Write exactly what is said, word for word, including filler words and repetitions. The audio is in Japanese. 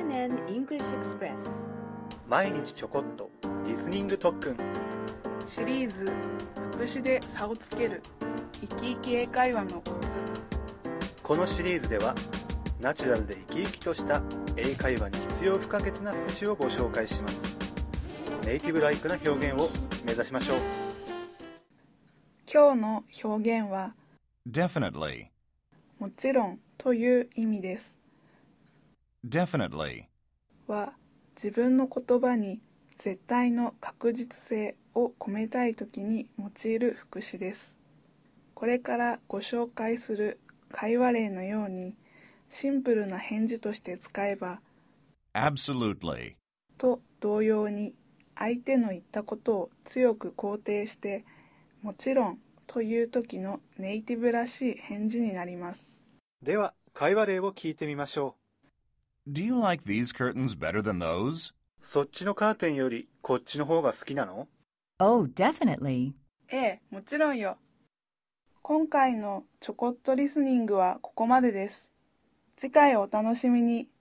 Japan and English Express 毎日ちょこっとリスニング特訓シリーズ副詞で差をつける生き生き英会話のコツ。 このシリーズではナチュラルで生き生きとした英会話に必要不可欠な副詞をご紹介します。ネイティブライクな表現を目指しましょう。 今日の表現は Definitely もちろんという意味です。 Definitely は自分の言葉に絶対の確実性を込めたいときに用いる副詞です。これからご紹介する会話例のようにシンプルな返事として使えば Absolutely と同様に相手の言ったことを強く肯定してもちろんという時のネイティブらしい返事になります。 では会話例を聞いてみましょう。Do you like these curtains better than those? そっちのカーテンよりこっちの方が好きなの？ Oh, definitely. ええ、もちろんよ。今回のちょこっとリスニングはここまでです。次回をお楽しみに。